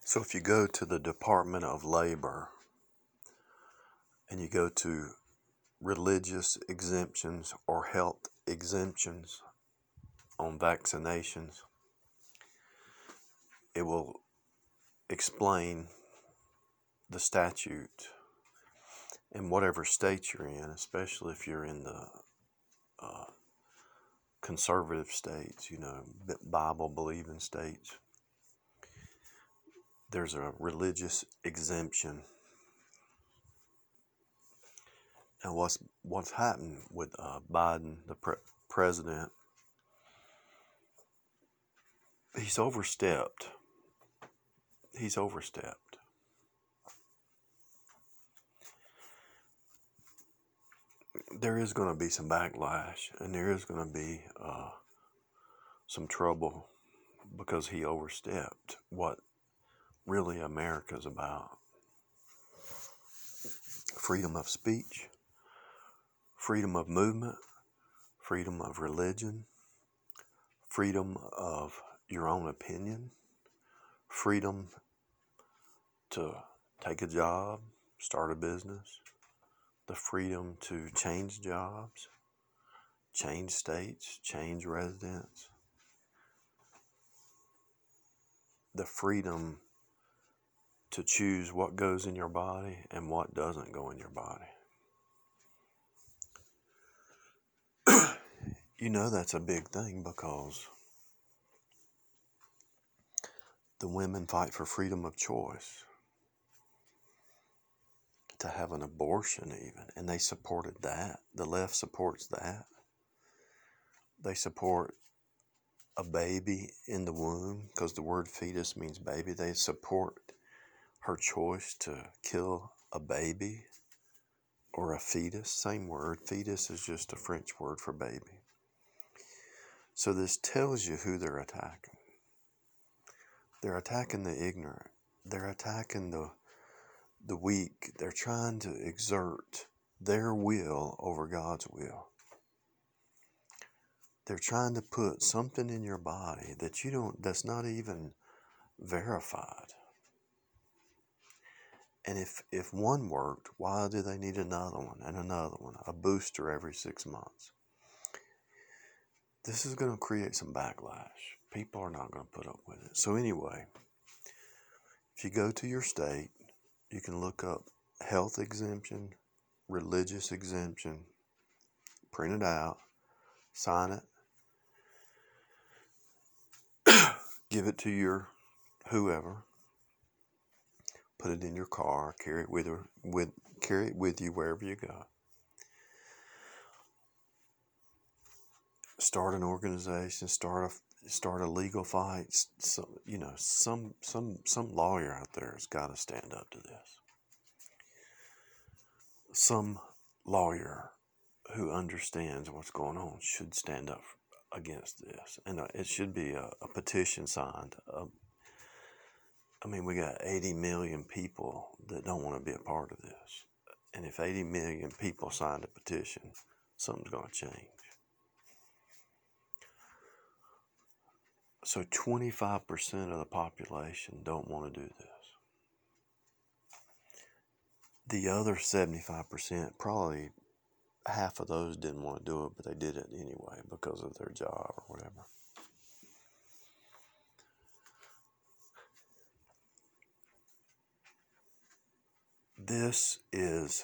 So if you go to the Department of Labor and you go to religious exemptions or health exemptions on vaccinations, it will explain the statute in whatever state you're in, especially if you're in the conservative states, Bible believing states. There's a religious exemption. Now, what's happened with Biden, the president? He's overstepped. There is going to be some backlash, and there is going to be some trouble because he overstepped what really America's about. Freedom of speech, freedom of movement, freedom of religion, freedom of your own opinion, freedom to take a job, start a business, the freedom to change jobs, change states, change residents, the freedom to choose what goes in your body and what doesn't go in your body. That's a big thing because the women fight for freedom of choice, to have an abortion even, and they supported that. The left supports that. They support a baby in the womb because the word fetus means baby. They support her choice to kill a baby or a fetus. Same word. Fetus is just a French word for baby. So this tells you who they're attacking. They're attacking the ignorant. They're attacking the weak. They're trying to exert their will over God's will. They're trying to put something in your body that's not even verified. And if one worked, why do they need another one and another one? A booster every 6 months. This is going to create some backlash. People are not going to put up with it. So anyway, if you go to your state, you can look up health exemption, religious exemption, print it out, sign it, give it to your whoever, put it in your car, carry it with you wherever you go. Start an organization, start a legal fight. Some lawyer out there has got to stand up to this. Some lawyer who understands what's going on should stand up against this, and it should be a petition signed. We got 80 million people that don't want to be a part of this, and if 80 million people signed a petition, something's going to change. So 25% of the population don't want to do this. The other 75%, probably half of those didn't want to do it, but they did it anyway because of their job or whatever. This is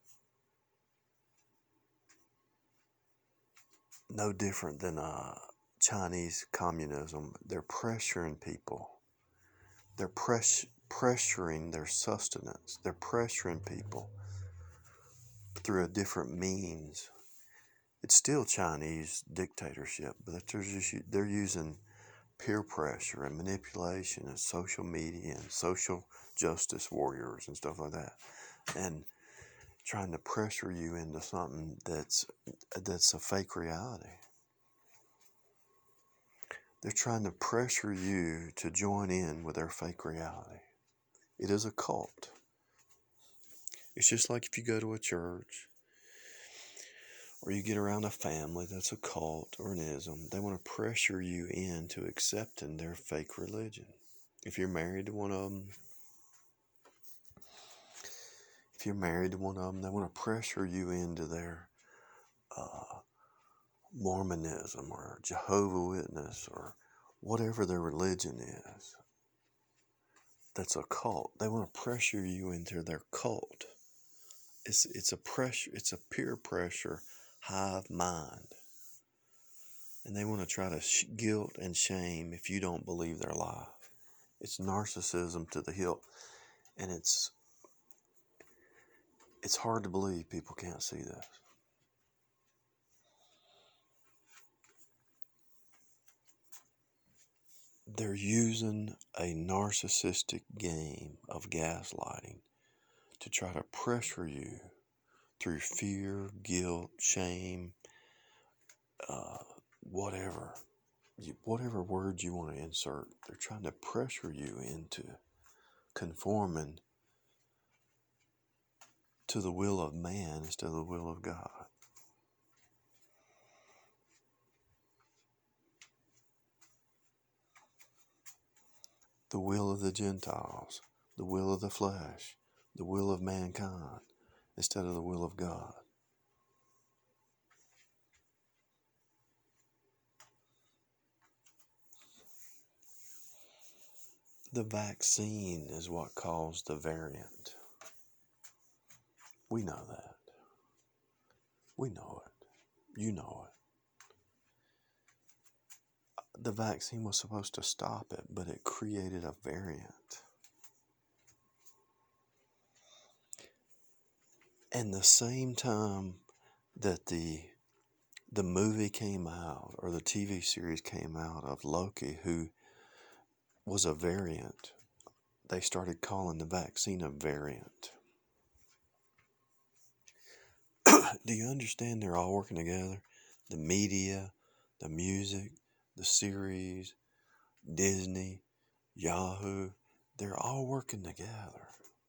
no different than Chinese communism. They're pressuring people. They're pressuring their sustenance. They're pressuring people through a different means. It's still Chinese dictatorship, but they're using peer pressure and manipulation and social media and social justice warriors and stuff like that, and trying to pressure you into something that's a fake reality. They're trying to pressure you to join in with their fake reality. It is a cult. It's just like if you go to a church or you get around a family that's a cult or an ism, they want to pressure you into accepting their fake religion. If you're married to one of them, they want to pressure you into their Mormonism or Jehovah's Witness or whatever their religion is. That's a cult. They want to pressure you into their cult. It's a pressure. It's a peer pressure hive mind, and they want to try to guilt and shame if you don't believe their lie. It's narcissism to the hilt, and it's hard to believe people can't see this. They're using a narcissistic game of gaslighting to try to pressure you through fear, guilt, shame, whatever words you want to insert. They're trying to pressure you into conforming to the will of man instead of the will of God. The will of the Gentiles, the will of the flesh, the will of mankind instead of the will of God. The vaccine is what caused the variant. We know that. We know it. You know it. The vaccine was supposed to stop it, but it created a variant. And the same time that the movie came out, or the TV series came out of Loki, who was a variant, they started calling the vaccine a variant. Do you understand they're all working together? The media, the music, the series, Disney, Yahoo, they're all working together.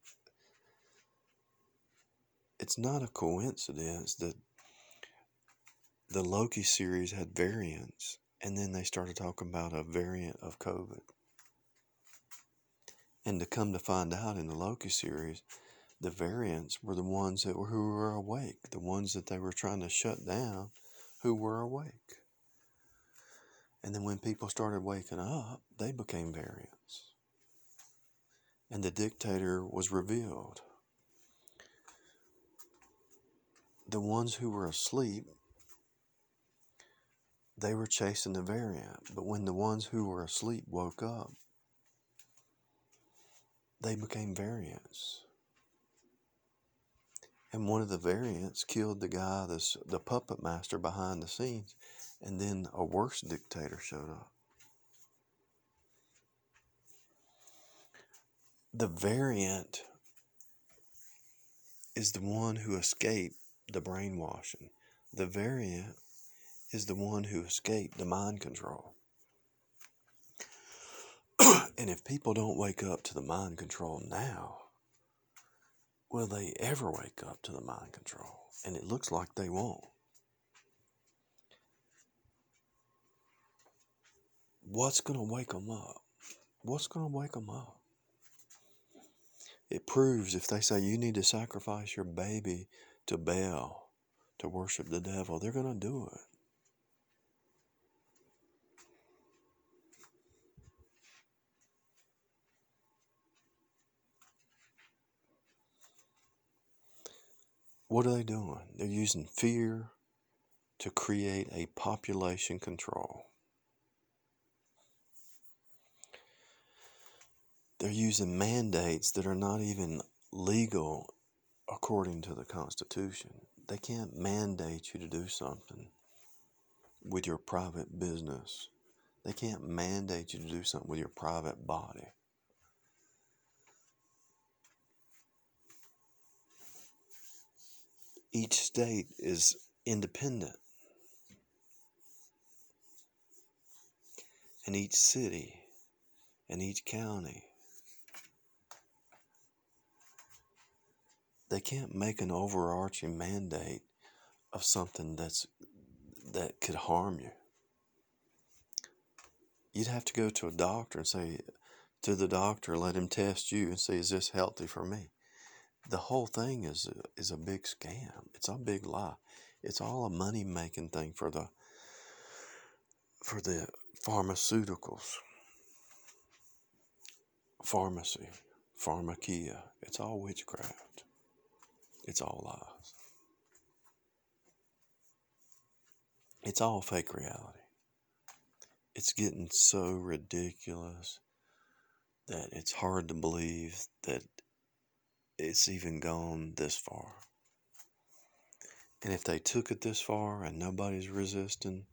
It's not a coincidence that the Loki series had variants, and then they started talking about a variant of COVID. And to come to find out in the Loki series, the variants were the ones who were awake, the ones that they were trying to shut down who were awake. And then when people started waking up, they became variants. And the dictator was revealed. The ones who were asleep, they were chasing the variant. But when the ones who were asleep woke up, they became variants. And one of the variants killed the guy, the puppet master behind the scenes. And then a worse dictator showed up. The variant is the one who escaped the brainwashing. The variant is the one who escaped the mind control. And if people don't wake up to the mind control now, will they ever wake up to the mind control? And it looks like they won't. What's going to wake them up? What's going to wake them up? It proves if they say you need to sacrifice your baby to Baal to worship the devil, they're going to do it. What are they doing? They're using fear to create a population control. They're using mandates that are not even legal according to the Constitution. They can't mandate you to do something with your private business. They can't mandate you to do something with your private body. Each state is independent. And each city and each county, they can't make an overarching mandate of something that could harm you. You'd have to go to a doctor and say, to the doctor, let him test you and see, is this healthy for me? The whole thing is a big scam. It's a big lie. It's all a money-making thing for the pharmaceuticals, pharmacy, pharmakia. It's all witchcraft. It's all lies. It's all fake reality. It's getting so ridiculous that it's hard to believe that it's even gone this far. And if they took it this far and nobody's resisting,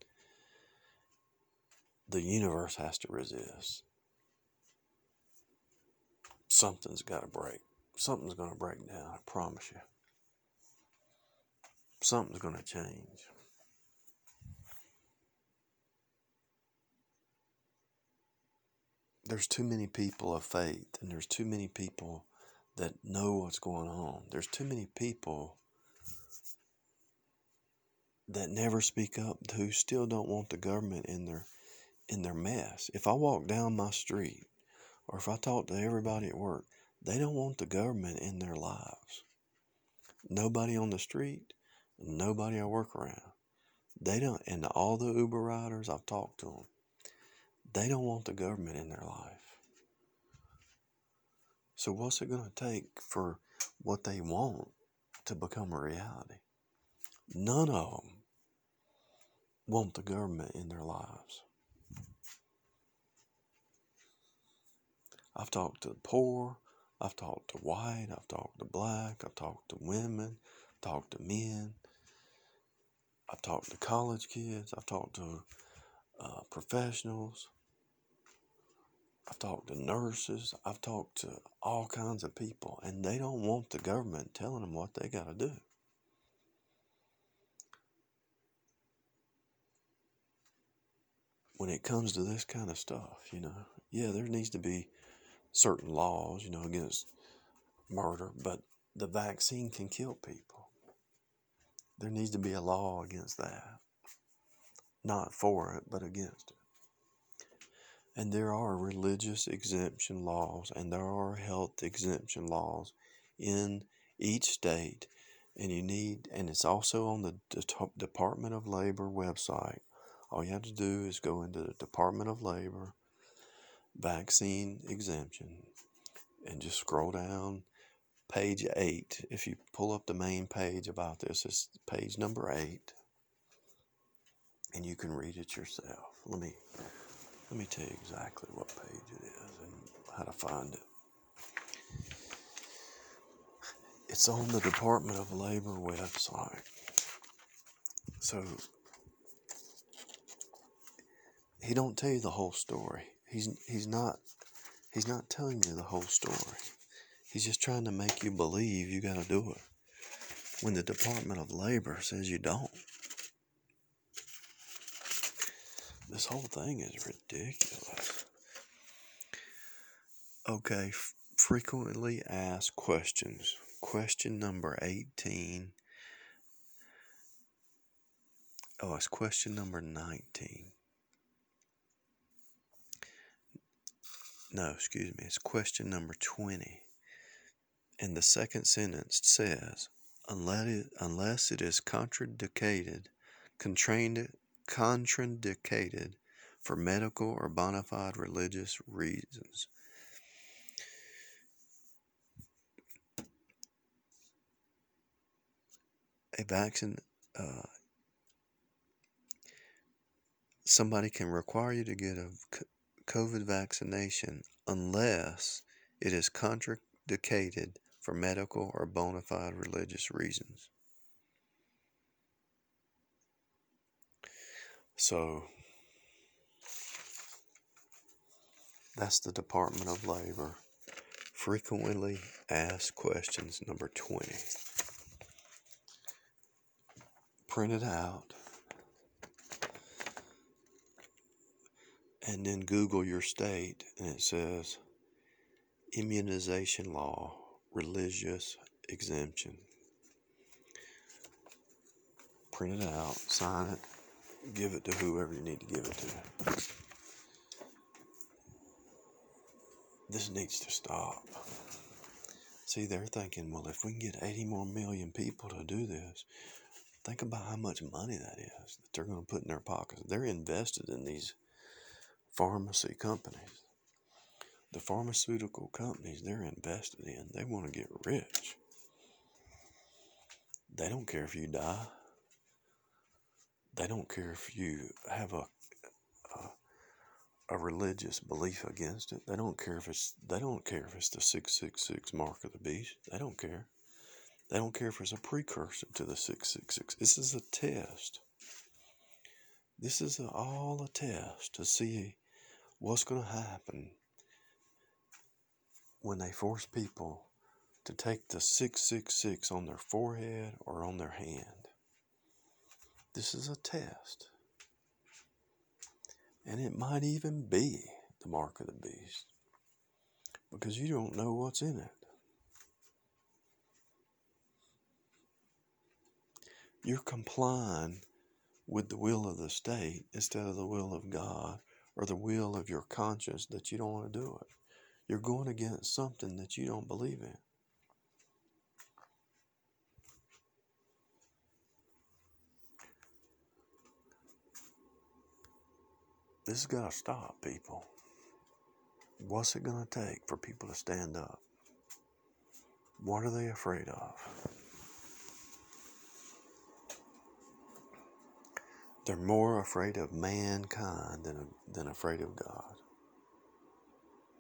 the universe has to resist. Something's got to break. Something's going to break down, I promise you. Something's going to change. There's too many people of faith, and there's too many people that know what's going on. There's too many people that never speak up, who still don't want the government in their mess. If I walk down my street, or if I talk to everybody at work, they don't want the government in their lives. Nobody on the street, nobody I work around. They don't, and all the Uber riders, I've talked to them, they don't want the government in their life. So what's it going to take for what they want to become a reality? None of them want the government in their lives. I've talked to the poor, I've talked to white, I've talked to black, I've talked to women, I've talked to men, I've talked to college kids, I've talked to professionals, I've talked to nurses, I've talked to all kinds of people, and they don't want the government telling them what they got to do. When it comes to this kind of stuff, there needs to be certain laws, against murder, but the vaccine can kill people. There needs to be a law against that. Not for it, but against it. And there are religious exemption laws, and there are health exemption laws in each state, and it's also on the Department of Labor website. All you have to do is go into the Department of Labor vaccine exemption and just scroll down page 8. If you pull up the main page about this, it's page number 8, and you can read it yourself. Let me tell you exactly what page it is and how to find it. It's on the Department of Labor website. So he don't tell you the whole story. He's not telling you the whole story. He's just trying to make you believe you got to do it when the Department of Labor says you don't. This whole thing is ridiculous. Okay, frequently asked questions. Question number 18. Oh, it's question number 19. No, excuse me. It's question number 20. And the second sentence says, unless it is contraindicated for medical or bona fide religious reasons. A vaccine, somebody can require you to get a COVID vaccination unless it is contraindicated for medical or bona fide religious reasons. So that's the Department of Labor frequently asked questions number 20. Print it out and then Google your state, and it says immunization law, religious exemption. Print it out, sign it, give it to whoever you need to give it to. This needs to stop. See, they're thinking, well, if we can get 80 more million people to do this, think about how much money that is that they're going to put in their pockets. They're invested in these pharmacy companies. The pharmaceutical companies they're invested in, they want to get rich. They don't care if you die. They don't care if you have a religious belief against it. They don't care if it's the 666 mark of the beast. They don't care. They don't care if it's a precursor to the 666. This is a test. This is all a test to see what's going to happen when they force people to take the 666 on their forehead or on their hand. This is a test. And it might even be the mark of the beast, because you don't know what's in it. You're complying with the will of the state instead of the will of God or the will of your conscience that you don't want to do it. You're going against something that you don't believe in. This has got to stop, people. What's it going to take for people to stand up? What are they afraid of? They're more afraid of mankind than afraid of God.